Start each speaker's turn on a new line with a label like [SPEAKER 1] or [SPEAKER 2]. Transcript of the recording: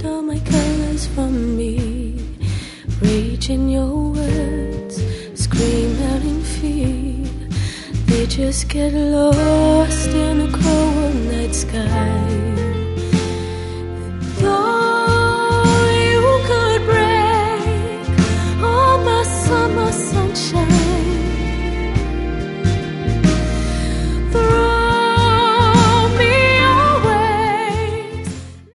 [SPEAKER 1] removed all my colors from me. Rage in your words, scream out in fear. They just get lost in the cold night sky.